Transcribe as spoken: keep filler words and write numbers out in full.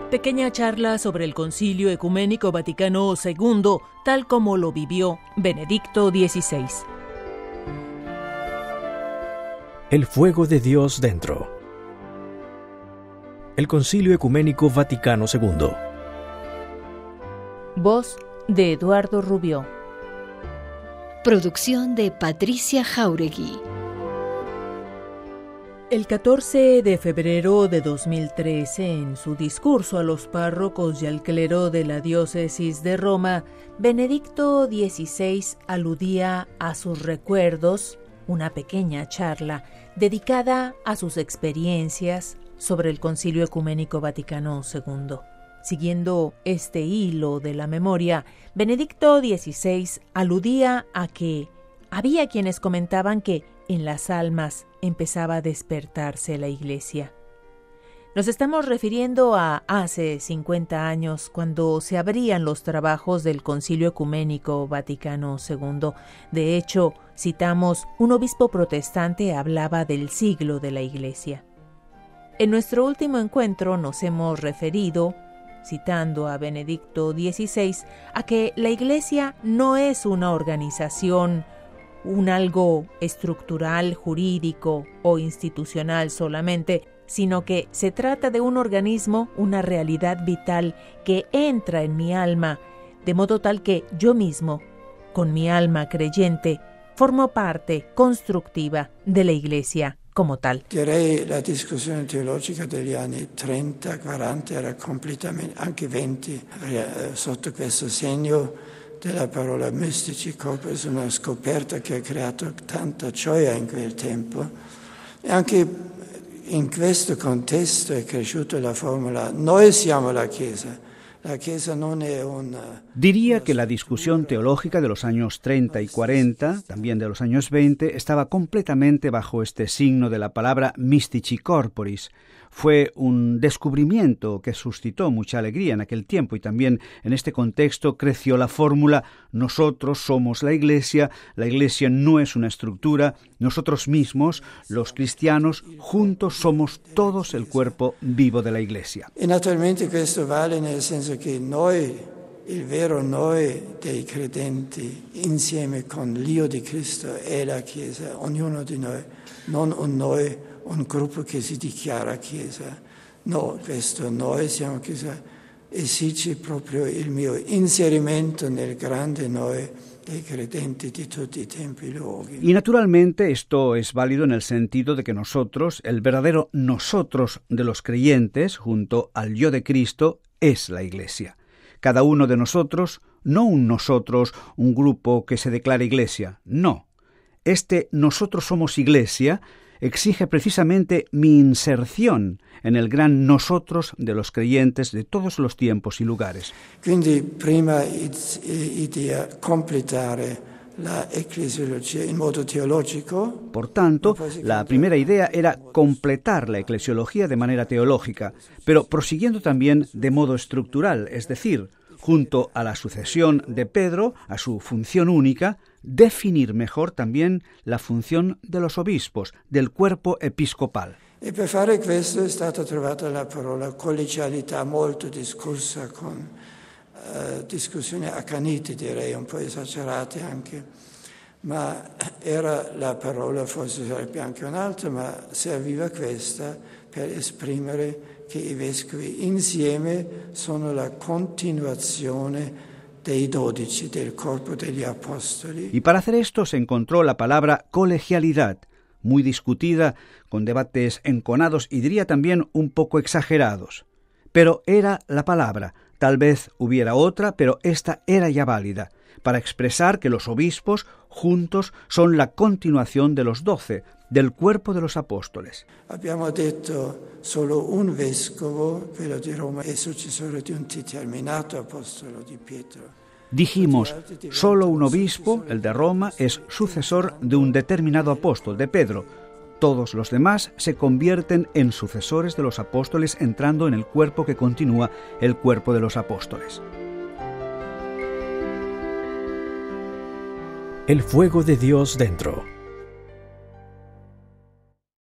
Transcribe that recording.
Pequeña charla sobre el Concilio Ecuménico Vaticano segundo, tal como lo vivió Benedicto dieciséis. El fuego de Dios dentro. El Concilio Ecuménico Vaticano segundo. Voz de Eduardo Rubió. Producción de Patricia Jauregui. El catorce de febrero de dos mil trece, en su discurso a los párrocos y al clero de la diócesis de Roma, Benedicto dieciséis aludía a sus recuerdos, una pequeña charla dedicada a sus experiencias sobre el Concilio Ecuménico Vaticano segundo. Siguiendo este hilo de la memoria, Benedicto dieciséis aludía a que había quienes comentaban que en las almas empezaba a despertarse la Iglesia. Nos estamos refiriendo a hace cincuenta años, cuando se abrían los trabajos del Concilio Ecuménico Vaticano segundo. De hecho, citamos, un obispo protestante hablaba del siglo de la Iglesia. En nuestro último encuentro nos hemos referido, citando a Benedicto dieciséis, a que la Iglesia no es una organización, un algo estructural, jurídico o institucional solamente, sino que se trata de un organismo, una realidad vital que entra en mi alma, de modo tal que yo mismo, con mi alma creyente, formo parte constructiva de la Iglesia como tal. Direi la discussione teologica degli anni trenta quaranta era completamente, anche venti, sotto questo segno della parola mystici corporis, una scoperta che ha creato tanta gioia in quel tempo. E anche in questo contesto è cresciuta la formula noi siamo la Chiesa. La Chiesa non è una... Diría que la discusión teológica de los años treinta y cuarenta, también de los años veinte, estaba completamente bajo este signo de la palabra mystici corporis. Fue un descubrimiento que suscitó mucha alegría en aquel tiempo, y también en este contexto creció la fórmula nosotros somos la Iglesia, la Iglesia no es una estructura, nosotros mismos, los cristianos, juntos somos todos el cuerpo vivo de la Iglesia. E naturalmente questo vale nel senso che noi, il vero noi dei credenti, insieme con l'io di Cristo è la Chiesa, ognuno di noi, non un noi, un gruppo che si dichiara Chiesa. No, questo noi siamo Chiesa esige proprio il mio inserimento nel grande noi dei credenti di tutti i tempi e luoghi. Y naturalmente esto es válido en el sentido de que nosotros, el verdadero nosotros de los creyentes, junto al yo de Cristo, es la Iglesia. Cada uno de nosotros, no un nosotros, un grupo que se declara Iglesia, no. Este nosotros somos Iglesia exige precisamente mi inserción en el gran nosotros de los creyentes de todos los tiempos y lugares. Quindi prima idea completare la eclesiologia in modo teologico. Por tanto, la primera idea era completar la eclesiología de manera teológica, pero prosiguiendo también de modo estructural, es decir, junto a la sucesión de Pedro, a su función única, definir mejor también la función de los obispos, del cuerpo episcopal. E per fare questo è stata trovata la parola collegialità, molto discussa, con uh, discussioni accanite, direi, un po' esagerate anche, ma era la parola, forse sarebbe anche un'altra, ma serviva questa per esprimere che i vescovi insieme sono la continuazione dei dodici, del corpo degli apostoli. Y para hacer esto se encontró la palabra colegialidad, muy discutida, con debates enconados y diría también un poco exagerados. Pero era la palabra, tal vez hubiera otra, pero esta era ya válida, para expresar que los obispos juntos son la continuación de los doce, del cuerpo de los apóstoles. Abbiamo detto solo un vescovo, quello di Roma, è successore di un determinato apostolo di Pietro. Dijimos, solo un obispo, el de Roma, es sucesor de un determinado apóstol, de Pedro. Todos los demás se convierten en sucesores de los apóstoles, entrando en el cuerpo que continúa, el cuerpo de los apóstoles. El fuego de Dios dentro.